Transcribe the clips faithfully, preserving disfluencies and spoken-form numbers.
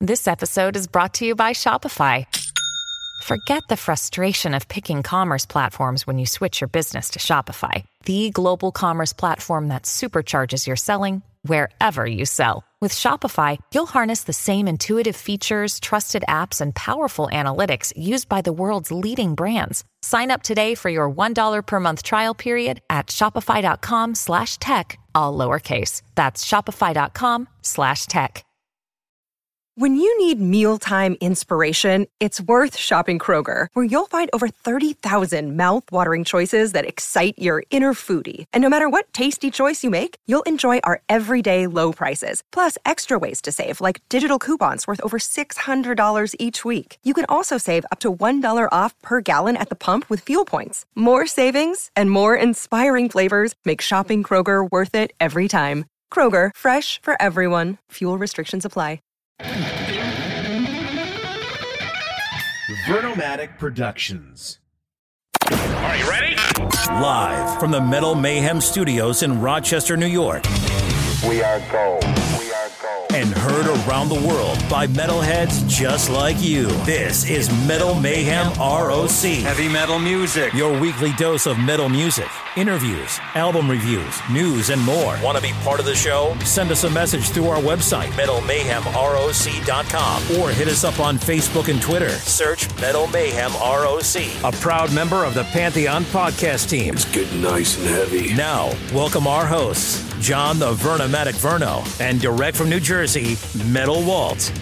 This episode is brought to you by Shopify. Forget the frustration of picking commerce platforms when you switch your business to Shopify, the global commerce platform that supercharges your selling wherever you sell. With Shopify, you'll harness the same intuitive features, trusted apps, and powerful analytics used by the world's leading brands. Sign up today for your one dollar per month trial period at shopify.com slash tech, all lowercase. That's shopify.com slash tech. When you need mealtime inspiration, it's worth shopping Kroger, where you'll find over thirty thousand mouth-watering choices that excite your inner foodie. And no matter what tasty choice you make, you'll enjoy our everyday low prices, plus extra ways to save, like digital coupons worth over six hundred dollars each week. You can also save up to one dollar off per gallon at the pump with fuel points. More savings and more inspiring flavors make shopping Kroger worth it every time. Kroger, fresh for everyone. Fuel restrictions apply. Vernomatic Productions. Are you ready? Live from the Metal Mayhem Studios in Rochester, New York. We are gold. We are gold. And heard around the world by metalheads just like you. This is Metal Mayhem R O C. Heavy metal music. Your weekly dose of metal music, interviews, album reviews, news, and more. Want to be part of the show? Send us a message through our website, metal mayhem R O C dot com, or hit us up on Facebook and Twitter. Search Metal Mayhem R O C. A proud member of the Pantheon podcast team. It's getting nice and heavy. Now, welcome our hosts, John the Vernomatic Verno, and direct from New Jersey, Metal Walt.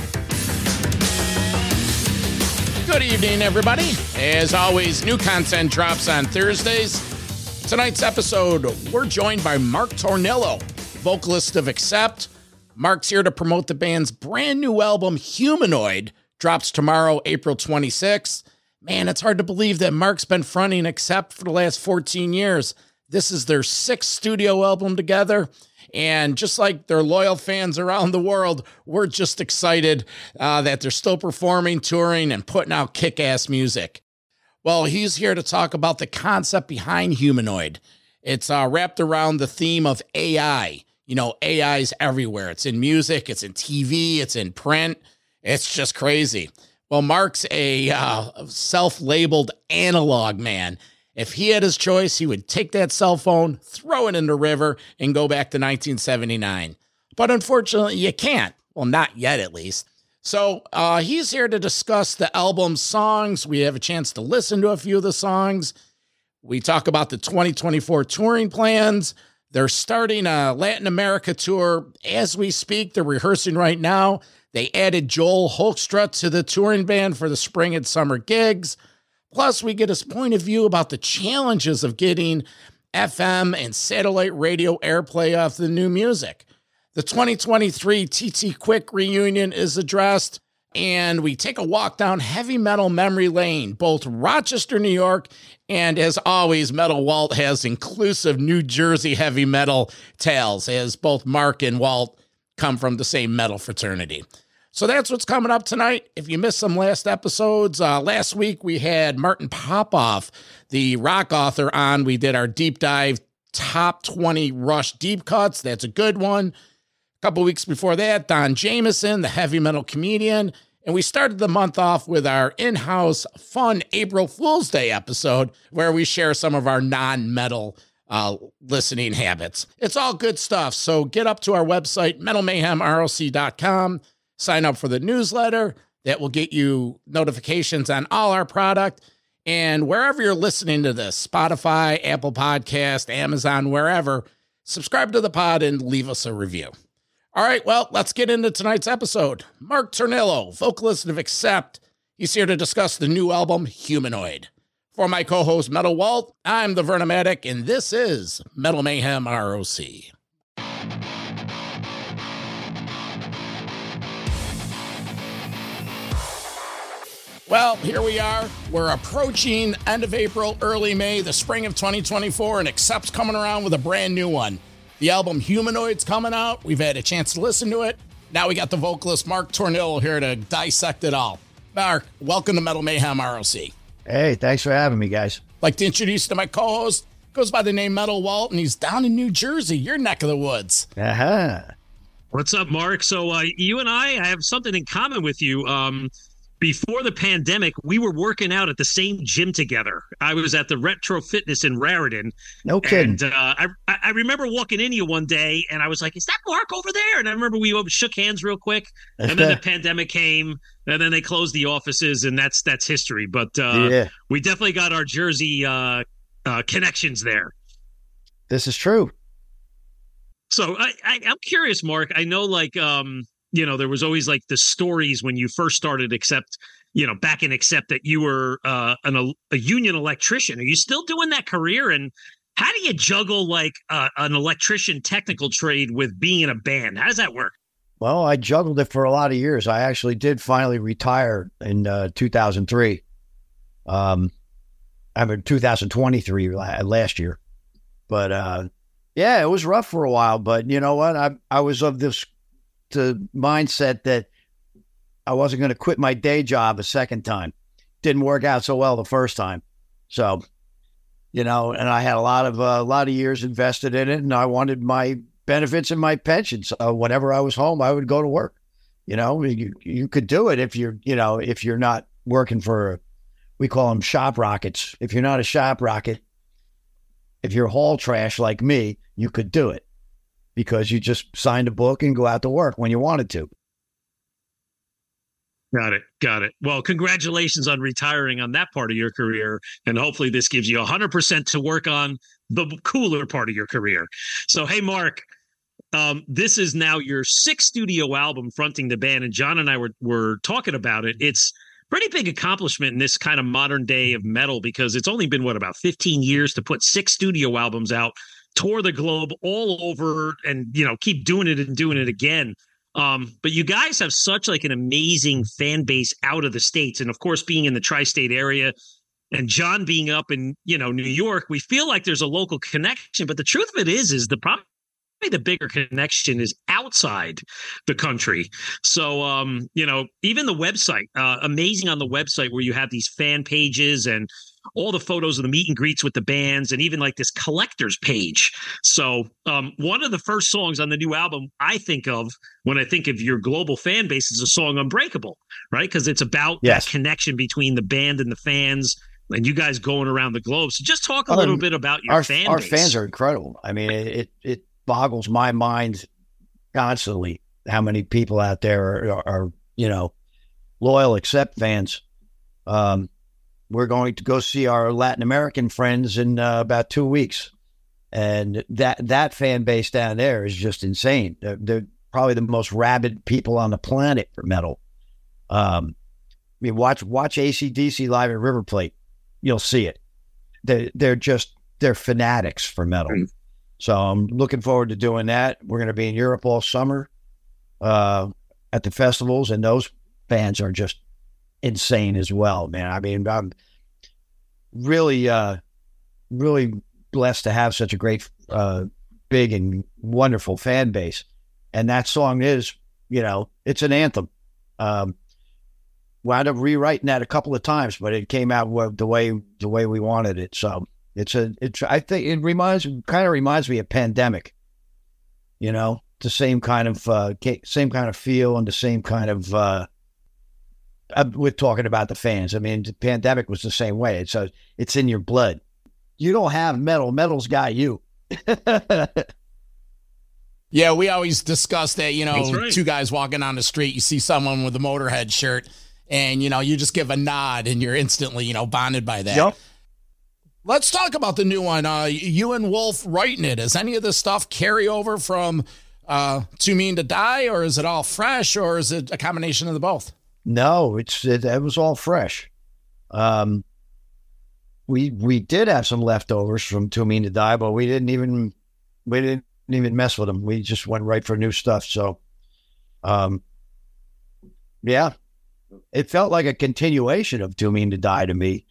Good evening, everybody. As always, new content drops on Thursdays. Tonight's episode, we're joined by Mark Tornillo, vocalist of Accept. Mark's here to promote the band's brand new album, Humanoid, drops tomorrow, April twenty-sixth. Man, it's hard to believe that Mark's been fronting Accept for the last fourteen years. This is their sixth studio album together. And just like their loyal fans around the world, we're just excited uh, that they're still performing, touring, and putting out kick-ass music. Well, he's here to talk about the concept behind Humanoid. It's uh, wrapped around the theme of A I. You know, A I's everywhere. It's in music, it's in T V, it's in print. It's just crazy. Well, Mark's a uh, self-labeled analog man. If he had his choice, he would take that cell phone, throw it in the river, and go back to nineteen seventy-nine. But unfortunately, you can't. Well, not yet, at least. So uh, he's here to discuss the album's songs. We have a chance to listen to a few of the songs. We talk about the twenty twenty-four touring plans. They're starting a Latin America tour as we speak. They're rehearsing right now. They added Joel Hoekstra to the touring band for the spring and summer gigs. Plus, we get his point of view about the challenges of getting F M and satellite radio airplay off the new music. The twenty twenty-three T T Quick reunion is addressed, and we take a walk down heavy metal memory lane, both Rochester, New York, and as always, Metal Walt has inclusive New Jersey heavy metal tales, as both Mark and Walt come from the same metal fraternity. So that's what's coming up tonight. If you missed some last episodes, uh, last week we had Martin Popoff, the rock author, on. We did our deep dive top twenty Rush deep cuts. That's a good one. A couple weeks before that, Don Jameson, the heavy metal comedian. And we started the month off with our in-house fun April Fool's Day episode, where we share some of our non-metal uh, listening habits. It's all good stuff. So get up to our website, metal mayhem R O C dot com. Sign up for the newsletter that will get you notifications on all our product. And wherever you're listening to this, Spotify, Apple Podcast, Amazon, wherever, subscribe to the pod and leave us a review. All right, well, let's get into tonight's episode. Mark Tornillo, vocalist of Accept. He's here to discuss the new album, Humanoid. For my co-host, Metal Walt, I'm the Vernomatic, and this is Metal Mayhem R O C. Well, here we are. We're approaching end of April, early May, the spring of twenty twenty-four, and Accept's coming around with a brand new one. The album Humanoid's coming out. We've had a chance to listen to it. Now we got the vocalist Mark Tornillo here to dissect it all. Mark, welcome to Metal Mayhem R O C. Hey, thanks for having me, guys. I'd like to introduce you to my co-host. Goes by the name Metal Walt, and he's down in New Jersey, your neck of the woods. Uh-huh. What's up, Mark? So uh, you and I, I have something in common with you. Um, before the pandemic, we were working out at the same gym together. I was at the Retro Fitness in Raritan. No kidding. And uh, I, I remember walking into you one day, and I was like, is that Mark over there? And I remember we shook hands real quick, and then the pandemic came, and then they closed the offices, and that's that's history. But uh, yeah. we definitely got our Jersey uh, uh, connections there. This is true. So I, I, I'm curious, Mark. I know, like, um, you know, there was always like the stories when you first started Accept, you know, back in Accept that you were uh, an, a union electrician. Are you still doing that career? And how do you juggle like uh, an electrician technical trade with being in a band? How does that work? Well, I juggled it for a lot of years. I actually did finally retire in uh, two thousand three. Um, I mean, two thousand twenty-three last year. But, uh, yeah, it was rough for a while, but you know what? I I was of this the mindset that I wasn't going to quit my day job a second time. Didn't work out so well the first time. So, you know, and I had a lot of uh, a lot of years invested in it, and I wanted my benefits and my pension. So whenever I was home, I would go to work. You know, you you could do it if you're, you know, if you're not working for, we call them shop rockets. If you're not a shop rocket, if you're haul trash like me, you could do it because you just signed a book and go out to work when you wanted to. Got it. Got it. Well, congratulations on retiring on that part of your career. And hopefully this gives you one hundred percent to work on the cooler part of your career. So, hey, Mark, um, this is now your sixth studio album fronting the band. And John and I were, were talking about it. It's pretty big accomplishment in this kind of modern day of metal because it's only been, what, about fifteen years to put six studio albums out, tour the globe all over and, you know, keep doing it and doing it again. Um, but you guys have such like an amazing fan base out of the States. And of course, being in the tri-state area and John being up in, you know, New York, we feel like there's a local connection. But the truth of it is, is the problem. The bigger connection is outside the country. So, um, you know, even the website, uh, amazing on the website where you have these fan pages and all the photos of the meet and greets with the bands and even like this collector's page. So um, one of the first songs on the new album I think of when I think of your global fan base is a song Unbreakable, right? Because it's about yes. that connection between the band and the fans and you guys going around the globe. So just talk a um, little bit about your our, fan our base. Our fans are incredible. I mean, it, it, boggles my mind constantly how many people out there are, are, are you know, loyal Accept fans. Um, we're going to go see our Latin American friends in uh, about two weeks. And that that fan base down there is just insane. They're, they're probably the most rabid people on the planet for metal. Um, I mean, watch watch A C D C live at River Plate. You'll see it. They're, they're just, they're fanatics for metal. Mm. So I'm looking forward to doing that. We're going to be in Europe all summer uh, at the festivals, and those fans are just insane as well, man. I mean, I'm really, uh, really blessed to have such a great, uh, big and wonderful fan base. And that song is, you know, it's an anthem. Um, wound up rewriting that a couple of times, but it came out the way the way we wanted it. So. It's a, it's, I think it reminds, kind of reminds me of Pandemic, you know, the same kind of, uh, same kind of feel and the same kind of, uh, we're talking about the fans. I mean, the Pandemic was the same way. It's a, it's in your blood. You don't have metal. Metal's got you. Yeah. We always discuss that, you know, right. two guys walking on the street, you see someone with a Motorhead shirt and, you know, you just give a nod and you're instantly, you know, bonded by that. Yep. Let's talk about the new one. Uh, you and Wolf writing it. Does any of this stuff carry over from uh, Too Mean to Die, or is it all fresh, or is it a combination of the both? No, it's it, it was all fresh. Um, we we did have some leftovers from Too Mean to Die, but we didn't even we didn't even mess with them. We just went right for new stuff. So, um, yeah, it felt like a continuation of Too Mean to Die to me.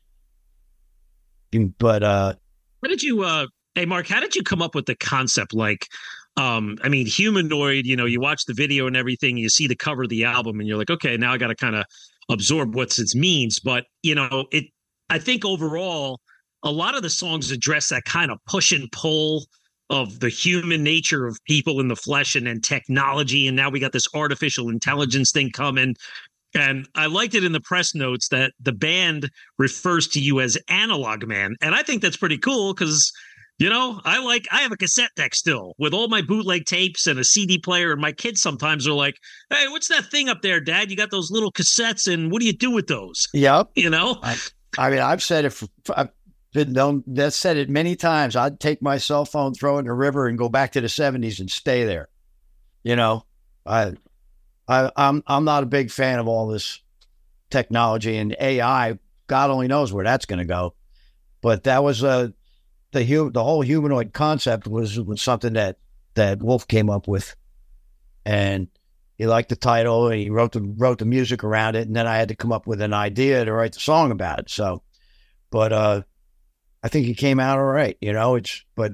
But uh, how did you, uh, hey, Mark, how did you come up with the concept? Like, um, I mean, Humanoid, you know, you watch the video and everything, you see the cover of the album and you're like, okay, now I got to kind of absorb what it means. But, you know, it, I think overall, a lot of the songs address that kind of push and pull of the human nature of people in the flesh and then technology. And now we got this artificial intelligence thing coming. And I liked it in the press notes that the band refers to you as Analog Man. And I think that's pretty cool because, you know, I like, I have a cassette deck still with all my bootleg tapes and a C D player. And my kids sometimes are like, hey, what's that thing up there, Dad? You got those little cassettes and what do you do with those? Yep. You know? I, I mean, I've said it, for, I've been known, that's said it many times. I'd take my cell phone, throw it in the river and go back to the seventies and stay there. You know, I, I, I'm, I'm not a big fan of all this technology and A I. God only knows where that's going to go. But that was a, the hu- the whole humanoid concept was, was something that, that Wolf came up with. And he liked the title and he wrote the, wrote the music around it. And then I had to come up with an idea to write the song about it. So, but, uh, I think he came out all right, you know, it's, but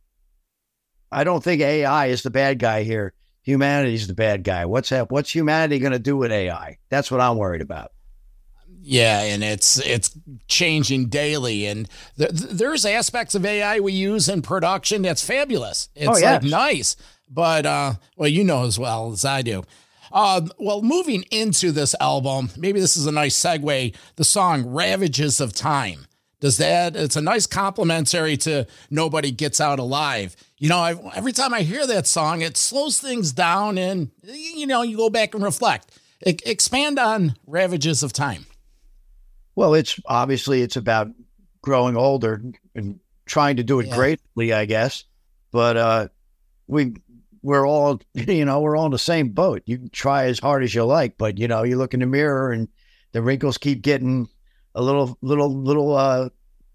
I don't think A I is the bad guy here. Humanity's the bad guy. What's that? What's humanity going to do with A I? That's what I'm worried about. Yeah, and it's it's changing daily, and th- there's aspects of A I we use in production that's fabulous. It's oh, yes. like nice, but uh, well, you know as well as I do. Uh, well, moving into this album, maybe this is a nice segue. The song "Ravages of Time." Does that? It's a nice complimentary to "Nobody Gets Out Alive." You know, I, every time I hear that song, it slows things down, and you know, you go back and reflect. E- expand on "Ravages of Time." Well, it's obviously it's about growing older and trying to do it yeah. greatly, I guess. But uh, we we're all you know we're all in the same boat. You can try as hard as you like, but you know, you look in the mirror and the wrinkles keep getting a little, little, little uh,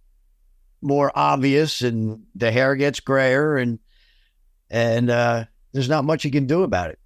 more obvious, and the hair gets grayer, and and uh, there's not much you can do about it.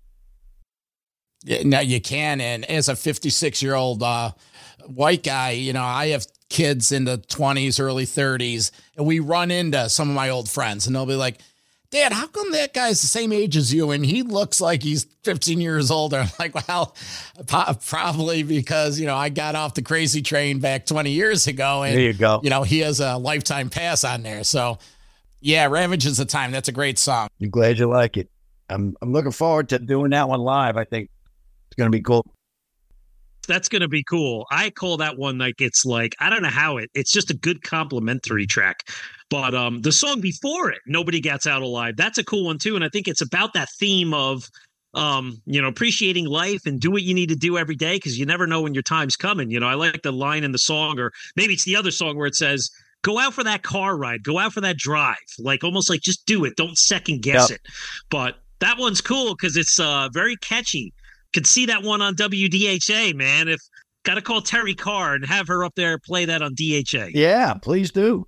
Yeah, no, you can. And as a fifty-six year old uh, white guy, you know, I have kids in the twenties, early thirties, and we run into some of my old friends, and they'll be like, "Dad, how come that guy's the same age as you and he looks like he's fifteen years older?" I'm like, well, probably because, you know, I got off the crazy train back twenty years ago. And, there you go. You know, he has a lifetime pass on there. So, yeah, Ravages of Time. That's a great song. I'm glad you like it. I'm I'm looking forward to doing that one live. I think it's going to be cool. That's going to be cool. I call that one like it's like, I don't know how it, it's just a good complimentary track. But um, the song before it, Nobody Gets Out Alive, that's a cool one too. And I think it's about that theme of, um, you know, appreciating life and do what you need to do every day because you never know when your time's coming. You know, I like the line in the song, or maybe it's the other song where it says, go out for that car ride, go out for that drive. Like almost like just do it. Don't second guess yep. it. But that one's cool because it's uh, very catchy. Could see that one on W D H A, man. If got to call Terry Carr and have her up there play that on D H A. Yeah, please do.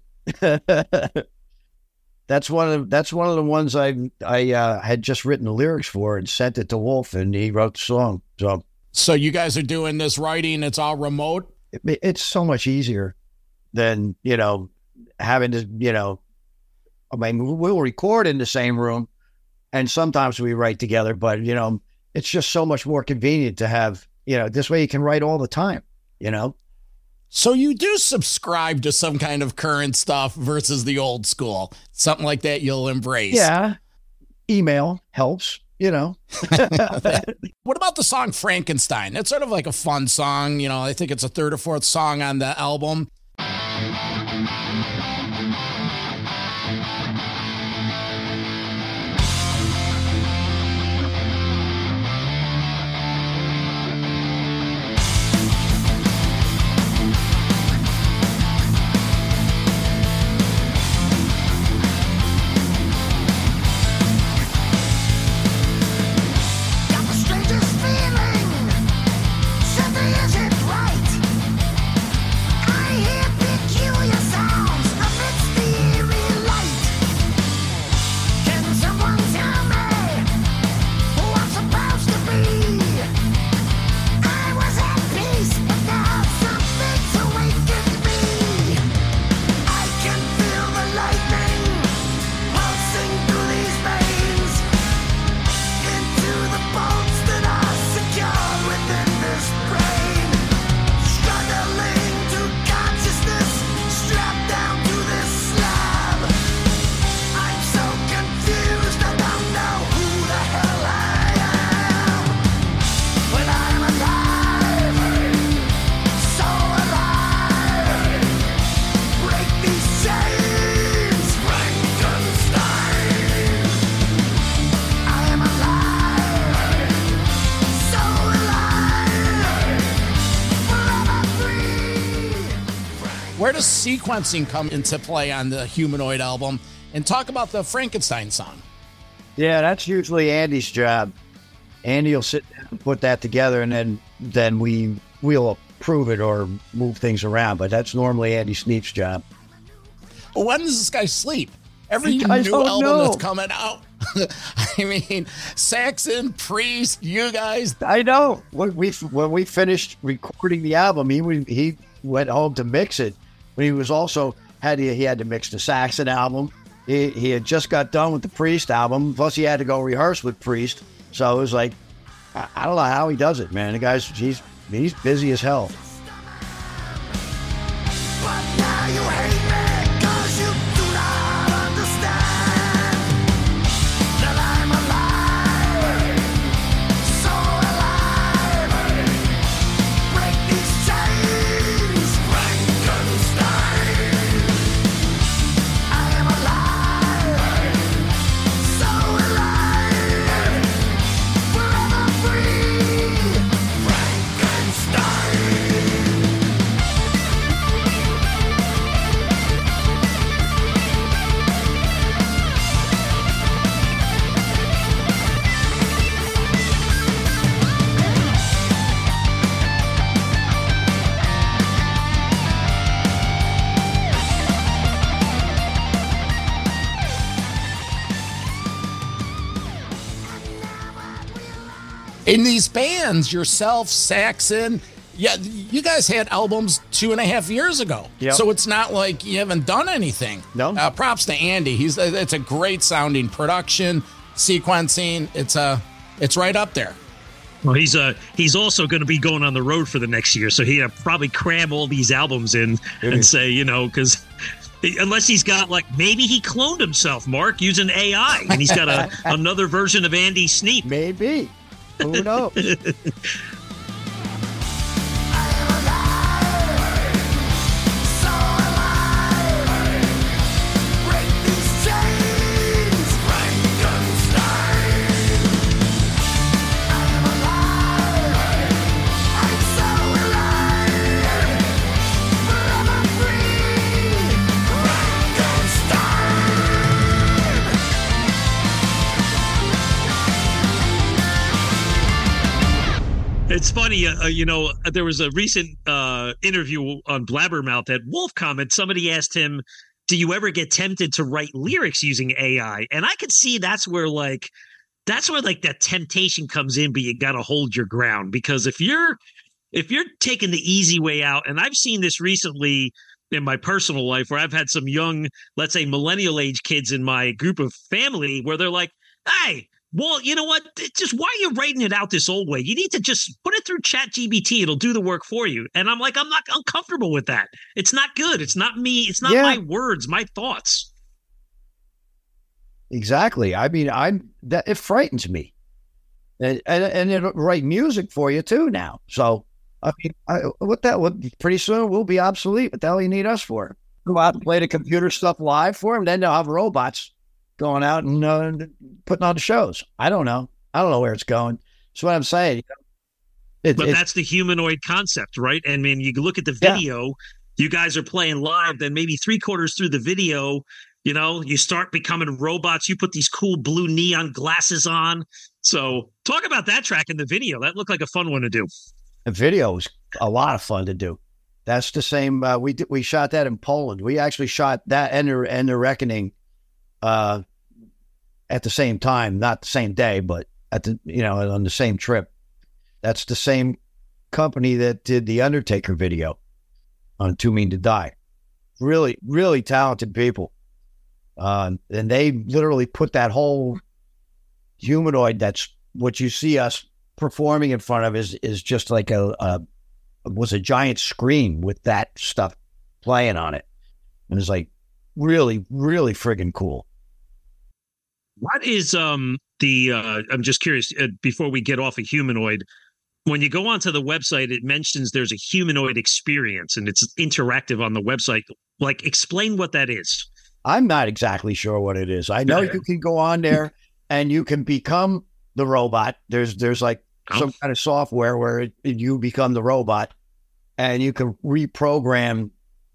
that's one of that's one of the ones I I uh, had just written the lyrics for and sent it to Wolf, and he wrote the song. So, so you guys are doing this writing? It's all remote. It, it's so much easier than you know having to you know. I mean, we'll record in the same room, and sometimes we write together, but you know. It's just so much more convenient to have, you know, this way you can write all the time, you know? So you do subscribe to some kind of current stuff versus the old school, something like that you'll embrace. Yeah. Email helps, you know? What about the song Frankenstein? It's sort of like a fun song. You know, I think it's a third or fourth song on the album. Something isn't right. I hear peculiar sounds. Where does sequencing come into play on the Humanoid album? And talk about the Frankenstein song. Yeah, that's usually Andy's job. Andy will sit down and put that together, and then then we we'll approve it or move things around. But that's normally Andy Sneap's job. When does this guy sleep? Every I new don't album know. that's coming out. I mean, Saxon, Priest, you guys. I know. When we when we finished recording the album, he was- he went home to mix it. But he was also had to, he had to mix the Saxon album. He he had just got done with the Priest album. Plus, he had to go rehearse with Priest. So it was like, I, I don't know how he does it, man. The guy's he's he's busy as hell. In these bands, yourself, Saxon, yeah, you guys had albums two and a half years ago. Yep. So it's not like you haven't done anything. No. Uh, props to Andy. He's it's a great sounding production, sequencing. It's a it's right up there. Well, he's uh he's also going to be going on the road for the next year, so he'll probably cram all these albums in and say, you know, because unless he's got like maybe he cloned himself, Mark, using A I, and he's got a another version of Andy Sneap. Maybe. Who knows? It's funny, uh, you know, there was a recent uh, interview on Blabbermouth that Wolf commented. Somebody asked him, do you ever get tempted to write lyrics using A I? And I could see that's where like, that's where like that temptation comes in, but you got to hold your ground, because if you're, if you're taking the easy way out, and I've seen this recently in my personal life where I've had some young, let's say millennial age kids in my group of family where they're like, hey, well, you know what? It's just why are you writing it out this old way? You need to just put it through Chat G P T. It'll do the work for you. And I'm like, I'm not uncomfortable with that. It's not good. It's not me. It's not Yeah. my words, my thoughts. Exactly. I mean, I'm that it frightens me, and and, and it'll write music for you too now. So I mean, I, what that would pretty soon we'll be obsolete. What the hell you need us for? Go out and play the computer stuff live for them. Then they'll have robots going out and uh, putting on the shows. I don't know. I don't know where it's going. That's what I'm saying. It, But it- that's the humanoid concept, right? And when you look at the Yeah. video, you guys are playing live, then maybe three quarters through the video, you know, you start becoming robots. You put these cool blue neon glasses on. So talk about that track in the video. That looked like a fun one to do. the video was a lot of fun to do. That's the same. Uh, we did, we shot that in Poland. We actually shot that and the, and the Reckoning uh, at the same time, not the same day, but at the, you know, on the same trip. That's the same company that did the Undertaker video on Too Mean to Die. Really, really talented people. Um, and they literally put that whole humanoid, that's what you see us performing in front of is, is just like a, a, was a giant screen with that stuff playing on it. And it's like really, really friggin' cool. What is um the uh I'm just curious uh, before we get off a humanoid, when you go onto the website, it mentions there's a humanoid experience and it's interactive on the website. Like, explain what that is. I'm not exactly sure what it is. I know you can go on there and you can become the robot. There's there's like Oh. some kind of software where it, you become the robot and you can reprogram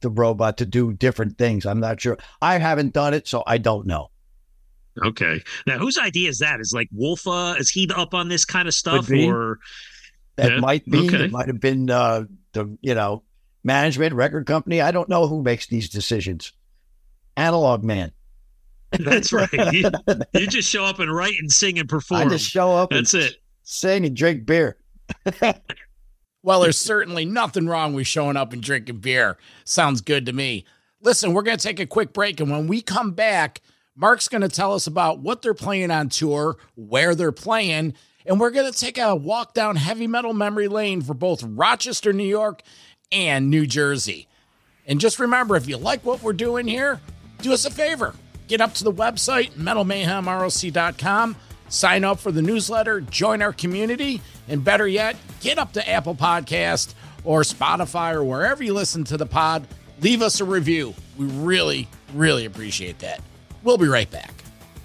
the robot to do different things. I'm not sure. I haven't done it, so I don't know. Okay. Now, whose idea is that? Is like Wolfa? Is he up on this kind of stuff? Or that yeah? might be. Okay. It might have been uh, the you know management record company. I don't know who makes these decisions. Analog Man. That's right. You, you just show up and write and sing and perform. I just show up. That's and it. Sing and drink beer. Well, there's certainly nothing wrong with showing up and drinking beer. Sounds good to me. Listen, we're going to take a quick break, and when we come back, Mark's going to tell us about what they're playing on tour, where they're playing, and we're going to take a walk down heavy metal memory lane for both Rochester, New York, and New Jersey. And just remember, if you like what we're doing here, do us a favor. Get up to the website, metal mayhem R O C dot com, sign up for the newsletter, join our community, and better yet, get up to Apple Podcast or Spotify or wherever you listen to the pod. Leave us a review. We really, really appreciate that. We'll be right back.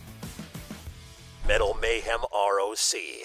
Metal Mayhem R O C.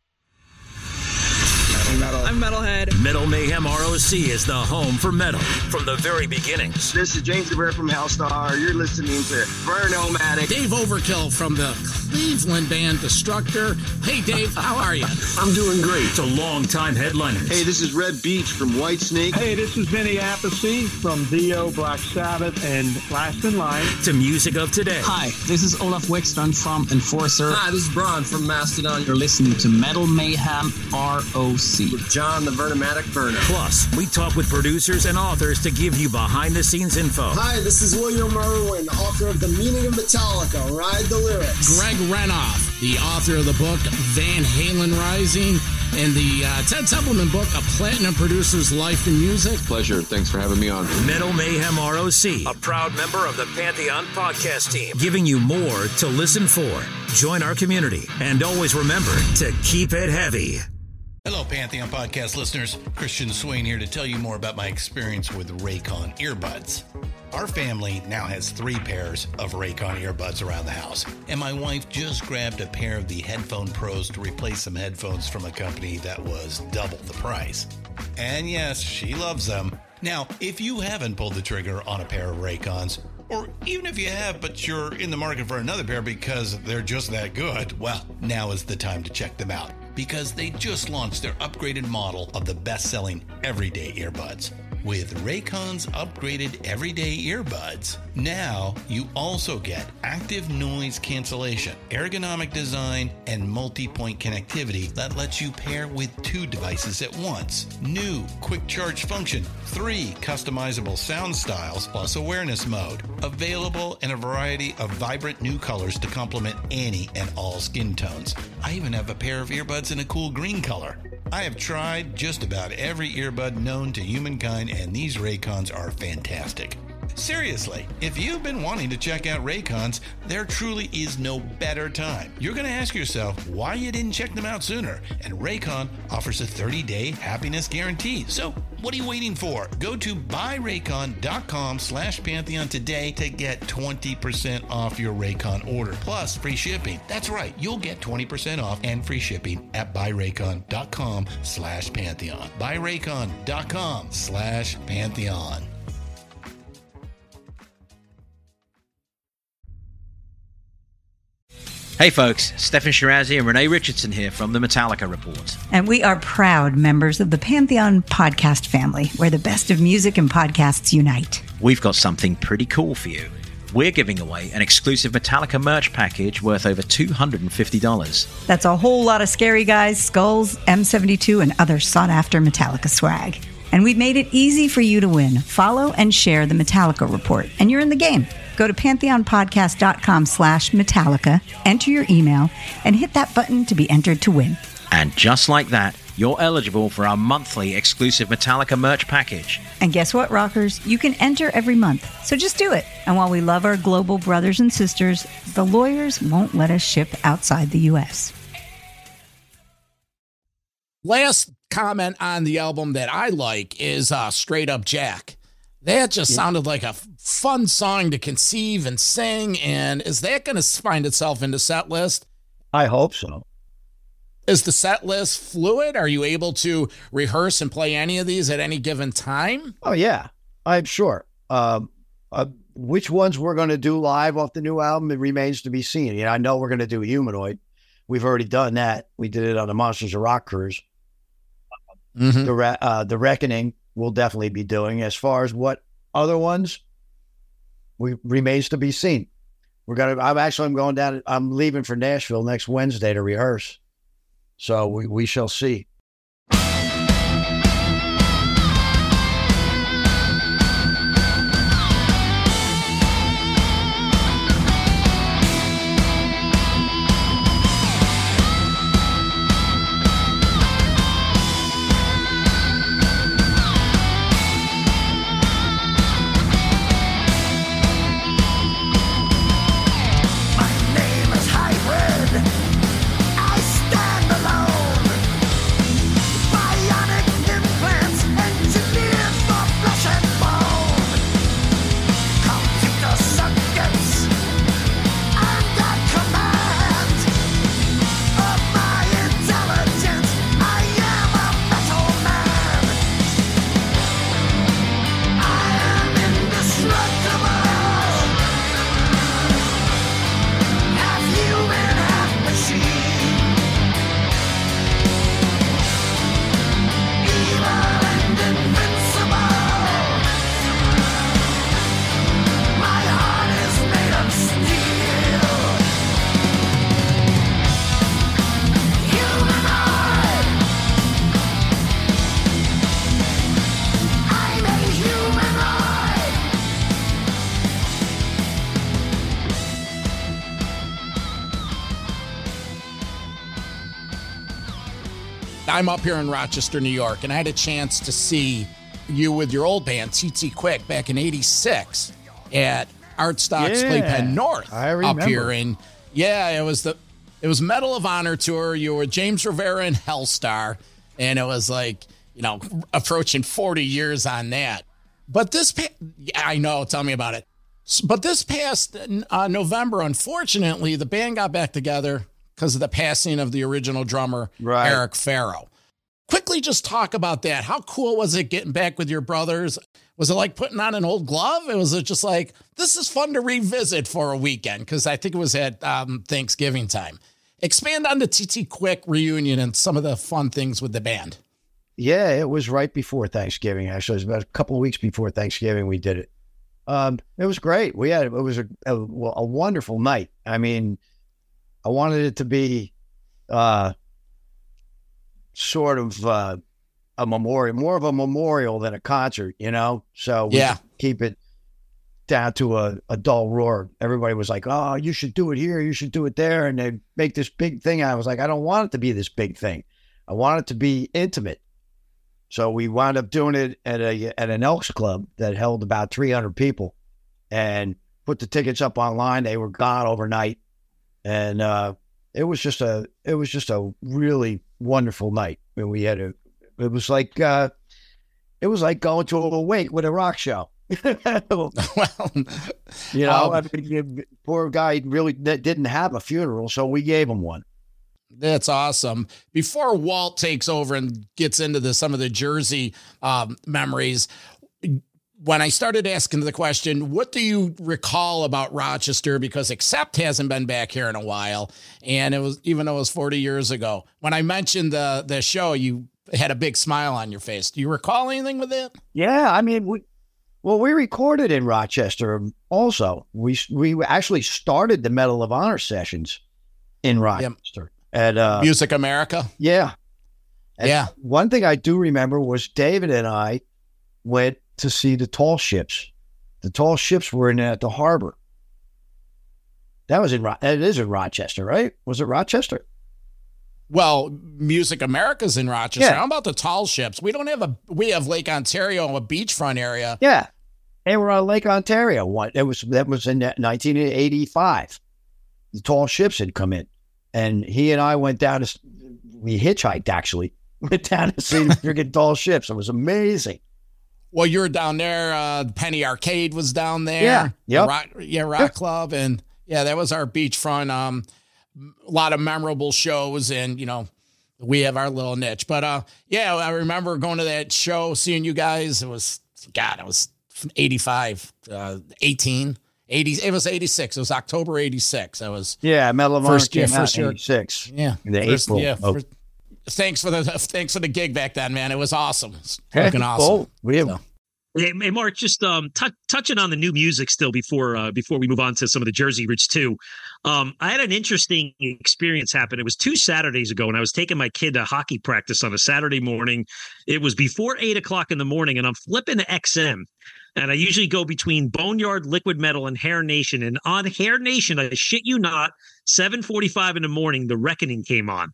Metal. I'm Metalhead. Metal Mayhem R O C is the home for metal from the very beginnings. This is James DeBerre from Hellstar. You're listening to Burn-O-Matic. Dave Overkill from the Cleveland band Destructor. Hey, Dave, how are you? I'm doing great. To longtime headliners. Hey, this is Red Beach from Whitesnake. Hey, this is Vinny Appice from Dio, Black Sabbath, and Last in Line. To music of today. Hi, this is Olaf Wickstrand from Enforcer. Hi, this is Braun from Mastodon. You're listening to Metal Mayhem R O C. With John the Burn-O-Matic Burner. Plus, we talk with producers and authors to give you behind-the-scenes info. Hi, this is William Merwin, author of The Meaning of Metallica, Ride the Lyrics. Greg Renoff, the author of the book Van Halen Rising and the uh, Ted Templeman book, A Platinum Producer's Life in Music. Pleasure. Thanks for having me on. Metal Mayhem R O C, a proud member of the Pantheon podcast team, giving you more to listen for. Join our community, and always remember to keep it heavy. Hello, Pantheon podcast listeners. Christian Swain here to tell you more about my experience with Raycon earbuds. Our family now has three pairs of Raycon earbuds around the house, and my wife just grabbed a pair of the Headphone Pros to replace some headphones from a company that was double the price. And yes, she loves them. Now, if you haven't pulled the trigger on a pair of Raycons, or even if you have, but you're in the market for another pair because they're just that good, well, now is the time to check them out, because they just launched their upgraded model of the best-selling everyday earbuds. With Raycon's upgraded everyday earbuds, now you also get active noise cancellation, ergonomic design, and multi-point connectivity that lets you pair with two devices at once. New quick charge function, three customizable sound styles, plus awareness mode. Available in a variety of vibrant new colors to complement any and all skin tones. I even have a pair of earbuds in a cool green color. I have tried just about every earbud known to humankind, and these Raycons are fantastic. Seriously, if you've been wanting to check out Raycons, there truly is no better time. You're going to ask yourself why you didn't check them out sooner, and Raycon offers a thirty-day happiness guarantee. So what are you waiting for? Go to buyraycon.com slash Pantheon today to get twenty percent off your Raycon order, plus free shipping. That's right, you'll get twenty percent off and free shipping at buyraycon.com slash Pantheon. buyraycon.com slash Pantheon. Hey folks, Stefan Shirazi and Renee Richardson here from the Metallica Report. And we are proud members of the Pantheon podcast family, where the best of music and podcasts unite. We've got something pretty cool for you. We're giving away an exclusive Metallica merch package worth over two hundred fifty dollars. That's a whole lot of Scary Guys, skulls, M seventy-two, and other sought-after Metallica swag. And we've made it easy for you to win. Follow and share the Metallica Report, and you're in the game. Go to pantheonpodcast.com slash Metallica, enter your email, and hit that button to be entered to win. And just like that, you're eligible for our monthly exclusive Metallica merch package. And guess what, rockers? You can enter every month, so just do it. And while we love our global brothers and sisters, the lawyers won't let us ship outside the U S. Last comment on the album that I like is uh, Straight Up Jack. That just yeah. sounded like a fun song to conceive and sing. And is that going to find itself in the set list? I hope so. Is the set list fluid? Are you able to rehearse and play any of these at any given time? Oh, yeah, I'm sure. Um, uh, which ones we're going to do live off the new album, it remains to be seen. You know, I know we're going to do Humanoid. We've already done that. We did it on the Monsters of Rock cruise. Mm-hmm. The Re- uh, the Reckoning we'll definitely be doing. As far as what other ones, we remains to be seen. We're gonna. I'm actually. I'm going down. I'm leaving for Nashville next Wednesday to rehearse. So we, we shall see. I'm up here in Rochester, New York, and I had a chance to see you with your old band, T T Quick, back in eighty-six at Artstock's Yeah, Playpen North. I remember. Up here. And yeah, it was the it was Medal of Honor tour. You were James Rivera and Hellstar, and it was like, you know, approaching forty years on that. But this, pa- I know, tell me about it. But this past uh, November, unfortunately, the band got back together because of the passing of the original drummer, Right. Eric Farrow. Quickly just talk about that. How cool was it getting back with your brothers? Was it like putting on an old glove? It was it just like, this is fun to revisit for a weekend? Because I think it was at um, Thanksgiving time. Expand on the T T Quick reunion and some of the fun things with the band. Yeah, it was right before Thanksgiving. Actually, it was about a couple of weeks before Thanksgiving we did it. Um, it was great. We had it was a, a a wonderful night. I mean, I wanted it to be uh, sort of uh, a memorial, more of a memorial than a concert, you know? So we Yeah. keep it down to a, a dull roar. Everybody was like, oh, you should do it here. You should do it there. And they make this big thing. I was like, I don't want it to be this big thing. I want it to be intimate. So we wound up doing it at a at an Elks Club that held about three hundred people, and put the tickets up online. They were gone overnight. And uh, it was just a it was just a really wonderful night. I mean, we had a it was like uh, it was like going to a wake with a rock show. Well, you know, um, I mean, poor guy really didn't have a funeral, so we gave him one. That's awesome. Before Walt takes over and gets into the, some of the Jersey um, memories, when I started asking the question, what do you recall about Rochester? Because Accept hasn't been back here in a while. And it was, even though it was forty years ago, when I mentioned the, the show, you had a big smile on your face. Do you recall anything with it? Yeah. I mean, we, well, we recorded in Rochester also. We, we actually started the Medal of Honor sessions in Rochester. At uh, Music America? Yeah. And yeah. One thing I do remember was David and I went to see the Tall Ships. The Tall Ships were in at the harbor. That was in, Ro- it is in Rochester, right? Was it Rochester? Well, Music America's in Rochester. Yeah. How about the Tall Ships? We don't have a, we have Lake Ontario, a beachfront area. Yeah. They were on Lake Ontario. One, it was, that was in nineteen eighty-five. The Tall Ships had come in. And he and I went down to, we hitchhiked actually, went down to see the friggin' Tall Ships. It was amazing. Well, you were down there. Uh, Penny Arcade was down there. Yeah. Yep. Rock, yeah. Rock Yep. Club. And yeah, that was our beachfront. Um, a lot of memorable shows, and, you know, we have our little niche, but uh, yeah, I remember going to that show, seeing you guys. It was, God, it was eighty-five, uh, eighteen, eighty. It was eighty-six. It was October eighty-six. I was yeah, Medal of Honor first year, came first out in year, eighty-six. Yeah, the first, April. Yeah, of- first, thanks for the thanks for the gig back then, man. It was awesome. It was Hey, fucking awesome. cool. We have- So. Hey, hey, Mark, just um, t- touching on the new music still before uh, before we move on to some of the Jersey Roots too. Um, I had an interesting experience happen. It was two Saturdays ago, and I was taking my kid to hockey practice on a Saturday morning. It was before eight o'clock in the morning, and I'm flipping to X M. And I usually go between Boneyard, Liquid Metal, and Hair Nation. And on Hair Nation, I shit you not, seven forty-five in the morning, The Reckoning came on.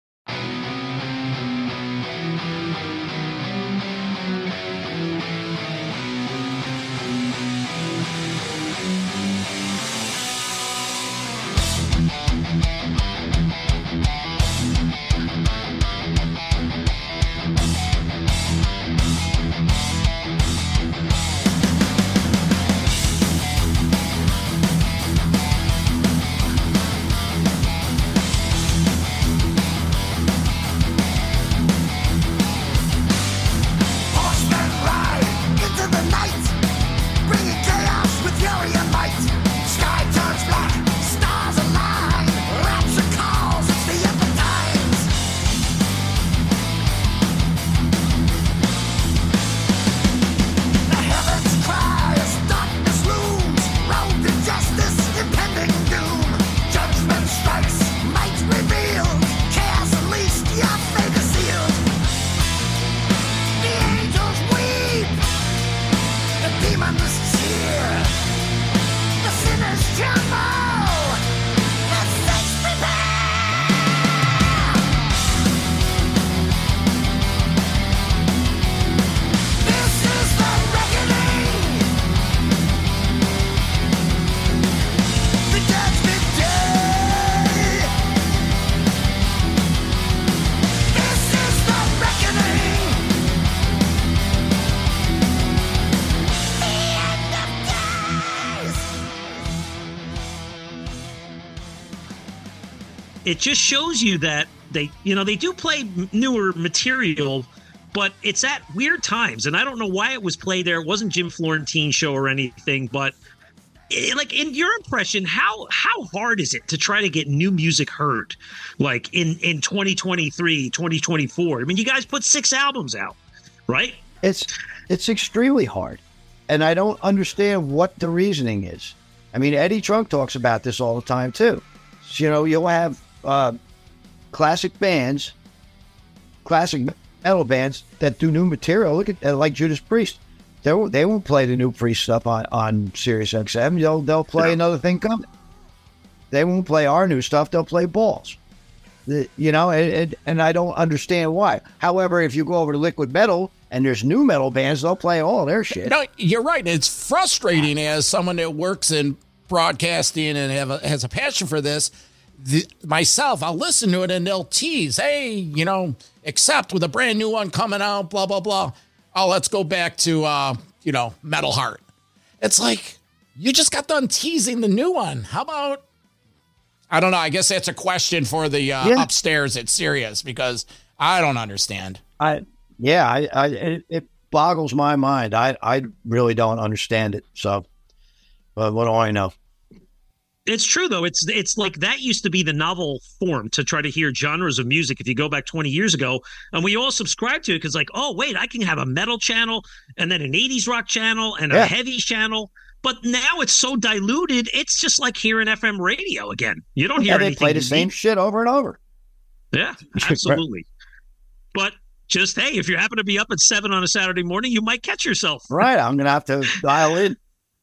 It just shows you that they, you know, they do play newer material, but it's at weird times. And I don't know why it was played there. It wasn't Jim Florentine show or anything, but it, like in your impression, how how hard is it to try to get new music heard? Like in, in twenty twenty-three, twenty twenty-four. I mean, you guys put six albums out, right? It's it's extremely hard. And I don't understand what the reasoning is. I mean, Eddie Trunk talks about this all the time, too. So, you know, you'll have uh, classic bands, classic metal bands that do new material. Look at uh, like Judas Priest. They won't, they won't play the new Priest stuff on, on Sirius X M. They'll, they'll play another thing coming. They won't play our new stuff. They'll play Balls. The, you know, and, and, and I don't understand why. However, if you go over to Liquid Metal and there's new metal bands, they'll play all their shit. No, you're right. It's frustrating as someone that works in broadcasting and have a, has a passion for this. The, myself, I'll listen to it and they'll tease, hey, you know, Accept with a brand new one coming out, blah, blah, blah. Oh, let's go back to, uh, you know, Metal Heart. It's like, you just got done teasing the new one. How about, I don't know. I guess that's a question for the uh, Yeah. upstairs at Sirius because I don't understand. I yeah, I, I it, it boggles my mind. I I really don't understand it. So, but what do I know? It's true, though. It's it's like that used to be the novel form to try to hear genres of music if you go back twenty years ago. And we all subscribed to it because like, oh, wait, I can have a metal channel and then an eighties rock channel and Yeah. a heavy channel. But now it's so diluted, it's just like hearing F M radio again. You don't hear Yeah, they anything play the unique. same shit over and over. Yeah, absolutely. But just, hey, if you happen to be up at seven on a Saturday morning, you might catch yourself. Right, I'm gonna have to dial in.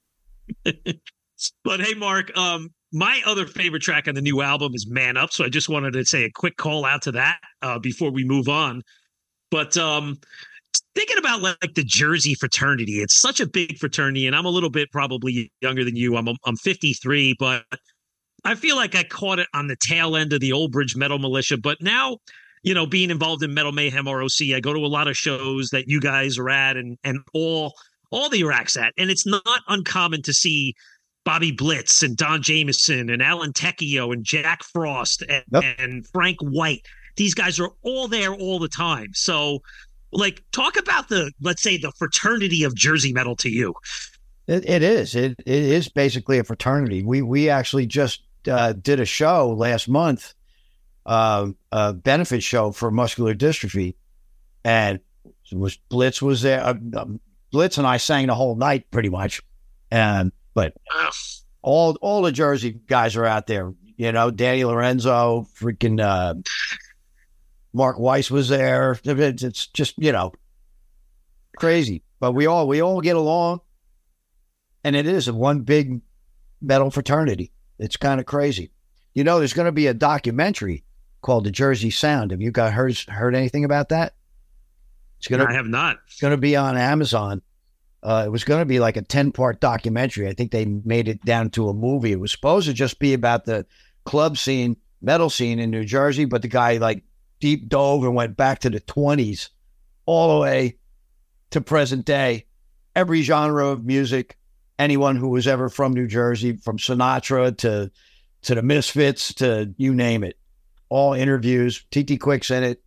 But hey, Mark, um, my other favorite track on the new album is Man Up. So I just wanted to say a quick call out to that uh, before we move on. But um, thinking about like the Jersey fraternity, it's such a big fraternity. And I'm a little bit probably younger than you. I'm, I'm fifty-three, but I feel like I caught it on the tail end of the Old Bridge Metal Militia. But now, you know, being involved in Metal Mayhem R O C, I go to a lot of shows that you guys are at and, and all, all the Iraq's at. And it's not uncommon to see Bobby Blitz and Don Jameson and Alan Tecchio and Jack Frost and, Yep. and Frank White. These guys are all there all the time. So like, talk about the, let's say, the fraternity of Jersey metal to you. It, it is. It, it is basically a fraternity. We we actually just uh, did a show last month, uh, a benefit show for muscular dystrophy, and it was Blitz was there. Uh, um, Blitz and I sang the whole night pretty much, and but all all the Jersey guys are out there. You know, Danny Lorenzo, freaking uh, Mark Weiss was there. It's, it's just, you know, crazy. But we all we all get along. And it is a one big metal fraternity. It's kind of crazy. You know, there's going to be a documentary called The Jersey Sound. Have you got heard, heard anything about that? It's gonna, I have not. It's going to be on Amazon. Uh, it was going to be like a ten-part documentary. I think they made it down to a movie. It was supposed to just be about the club scene, metal scene in New Jersey, but the guy like deep dove and went back to the twenties all the way to present day. Every genre of music. Anyone who was ever from New Jersey, from Sinatra to to the Misfits to you name it, all interviews. T T Quick's in it.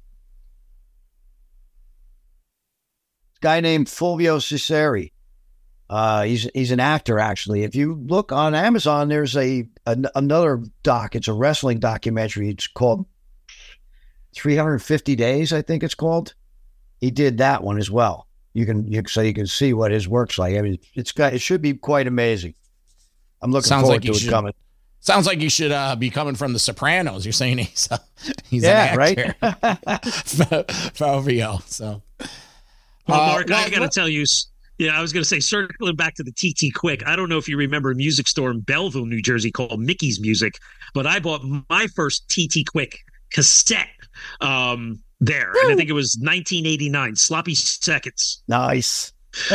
Guy named Fulvio Cesari. Uh, he's he's an actor actually. If you look on Amazon, there's a, a another doc. It's a wrestling documentary. It's called three hundred fifty days, I think it's called. He did that one as well. You can you, so you can see what his work's like. I mean, it's got it should be quite amazing. I'm looking sounds forward like to it should, coming. Sounds like you should uh, be coming from The Sopranos. You're saying he's uh, he's yeah, an actor. right? Fulvio. So, well, uh, Mark, well, I got to tell you. Yeah, I was going to say, circling back to the T T Quick. I don't know if you remember a music store in Belleville, New Jersey called Mickey's Music, but I bought my first T T Quick cassette. Um, There, Woo! And I think it was nineteen eighty-nine, Sloppy Seconds. Nice.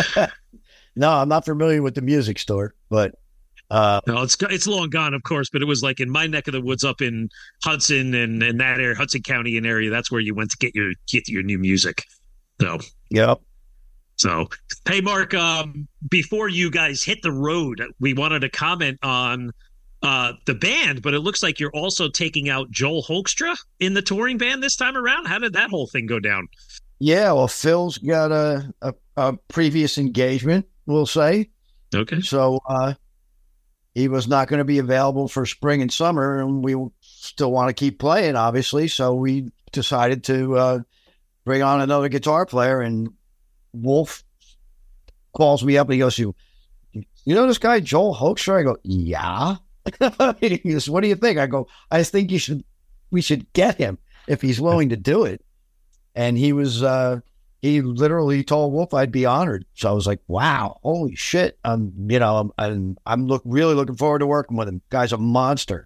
No, I'm not familiar with the music store, but uh, no, it's it's long gone, of course. But it was like in my neck of the woods, up in Hudson and, and that area, Hudson County and area. That's where you went to get your get your new music. So, yep. So, hey, Mark, um, before you guys hit the road, we wanted to comment on Uh, the band, but it looks like you're also taking out Joel Hoekstra in the touring band this time around. How did that whole thing go down? Yeah, well, Phil's got a, a, a previous engagement, we'll say. Okay. So uh, he was not going to be available for spring and summer, and we still want to keep playing, obviously. So we decided to uh, bring on another guitar player, and Wolf calls me up and he goes, you, you know this guy, Joel Hoekstra? I go, yeah. He goes, what do you think? I go, I think you should, we should get him if he's willing to do it. And he was, uh, he literally told Wolf I'd be honored. So I was like, wow, holy shit. I'm, you know, I'm, I'm, I'm look, really looking forward to working with him. Guy's a monster.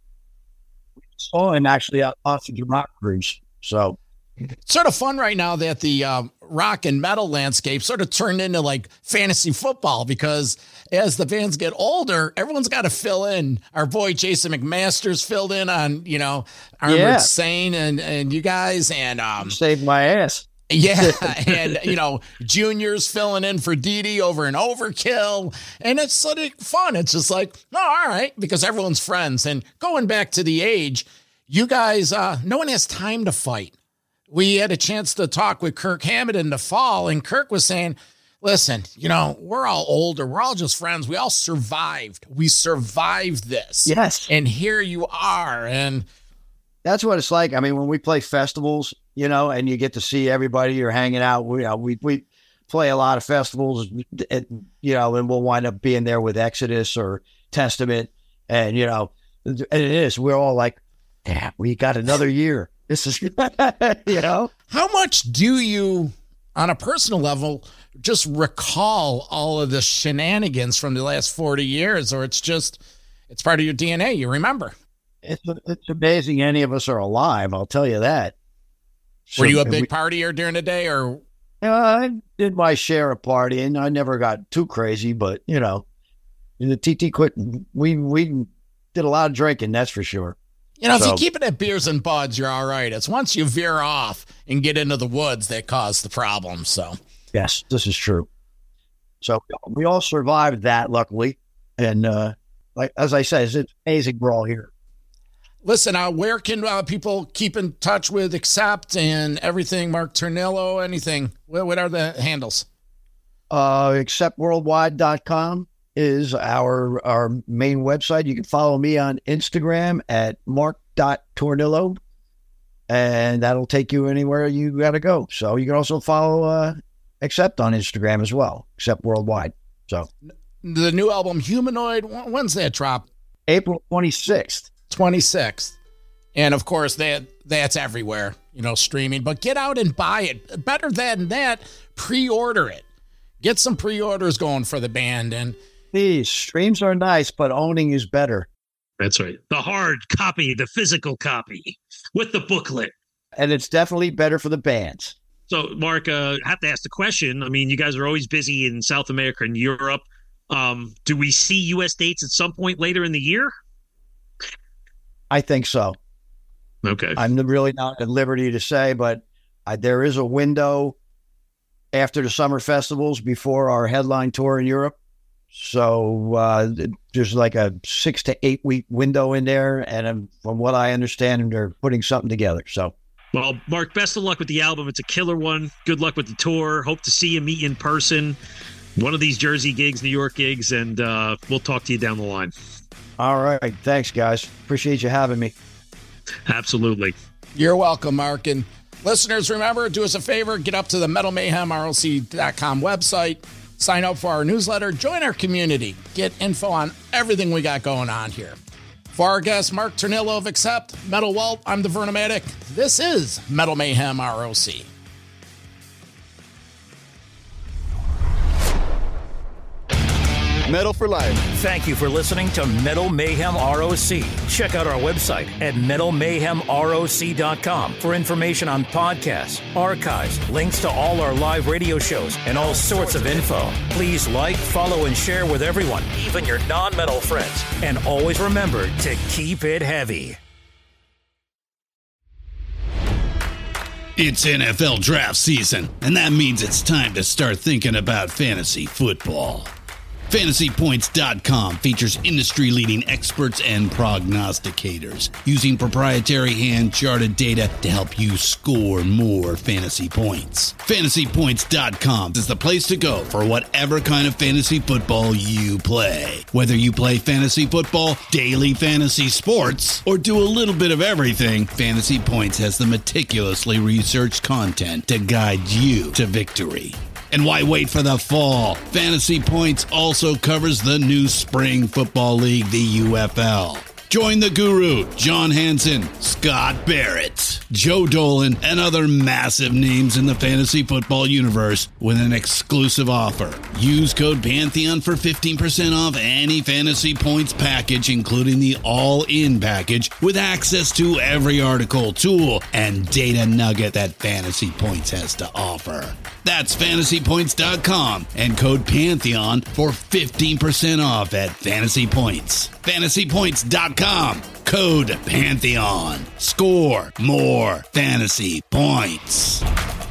We saw him actually out Oxygen Rock Cruise. So it's sort of fun right now that the um, rock and metal landscape sort of turned into like fantasy football, because as the bands get older, everyone's got to fill in. Our boy Jason McMaster's filled in on, you know, Armored yeah. Saint and, and you guys, and um, saved my ass. Yeah. And, you know, Junior's filling in for Dee Dee over an Overkill. And it's sort of fun. It's just like, oh, all right, because everyone's friends. And going back to the age, you guys, uh, no one has time to fight. We had a chance to talk with Kirk Hammett in the fall, and Kirk was saying, listen, you know, we're all older. We're all just friends. We all survived. We survived this. Yes. And here you are. And that's what it's like. I mean, when we play festivals, you know, and you get to see everybody, you're hanging out. We, uh, we, we play a lot of festivals, you know, and we'll wind up being there with Exodus or Testament. And, you know, and it is, we're all like, yeah, we got another year. This is, you know, how much do you, on a personal level, just recall all of the shenanigans from the last forty years, or it's just, it's part of your D N A. You remember. It's, it's amazing any of us are alive. I'll tell you that. Were so, you a big we, partier during the day, or? Uh, I did my share of partying. I never got too crazy, but you know, in the T T Quick, we, we did a lot of drinking. That's for sure. You know, so, if you keep it at beers and buds, you're all right. It's once you veer off and get into the woods that cause the problem. So, yes, this is true. So we all survived that, luckily. And uh, like as I said, it's amazing we're all here. listen, uh, where can uh, people keep in touch with Accept and everything? Mark Tornillo, anything? What, what are the handles? Uh, accept worldwide dot com is our our main website. You can follow me on Instagram at mark dot tornillo, and that'll take you anywhere you got to go. So you can also follow uh, Accept on Instagram as well, Accept Worldwide. So the new album Humanoid, when's that drop? April twenty-sixth. twenty-sixth. And of course, that that's everywhere, you know, streaming. But get out and buy it. Better than that, pre-order it. Get some pre-orders going for the band. And these streams are nice, but owning is better. That's right. The hard copy, the physical copy with the booklet. And it's definitely better for the bands. So, Mark, uh, I have to ask the question. I mean, you guys are always busy in South America and Europe. Um, do we see U S dates at some point later in the year? I think so. Okay. I'm really not at liberty to say, but I, there is a window after the summer festivals before our headline tour in Europe. So uh, there's like a six to eight week window in there. And um, from what I understand, they're putting something together. So, well, Mark, best of luck with the album. It's a killer one. Good luck with the tour. Hope to see you, meet you in person. One of these Jersey gigs, New York gigs, and uh, we'll talk to you down the line. All right. Thanks, guys. Appreciate you having me. Absolutely. You're welcome, Mark. And listeners, remember, do us a favor, get up to the metal mayhem R O C dot com website, sign up for our newsletter, join our community, get info on everything we got going on here. For our guest, Mark Tornillo of Accept, Metal Walt, I'm the Vernomatic. This is Metal Mayhem R O C. Metal for life. Thank you for listening to Metal Mayhem R O C. Check out our website at metal mayhem R O C dot com for information on podcasts, archives, links to all our live radio shows, and all sorts of info. Please like, follow, and share with everyone, even your non-metal friends. And always remember to keep it heavy. It's N F L draft season, and that means it's time to start thinking about fantasy football. Fantasy Points dot com features industry-leading experts and prognosticators using proprietary hand-charted data to help you score more fantasy points. Fantasy Points dot com is the place to go for whatever kind of fantasy football you play. Whether you play fantasy football, daily fantasy sports, or do a little bit of everything, Fantasy Points has the meticulously researched content to guide you to victory. And why wait for the fall? Fantasy Points also covers the new spring football league, the U F L. Join the guru, John Hansen, Scott Barrett, Joe Dolan, and other massive names in the fantasy football universe with an exclusive offer. Use code Pantheon for fifteen percent off any Fantasy Points package, including the all-in package, with access to every article, tool, and data nugget that Fantasy Points has to offer. That's Fantasy Points dot com and code Pantheon for fifteen percent off at Fantasy Points. Fantasy Points dot com, code Pantheon. Score more fantasy points.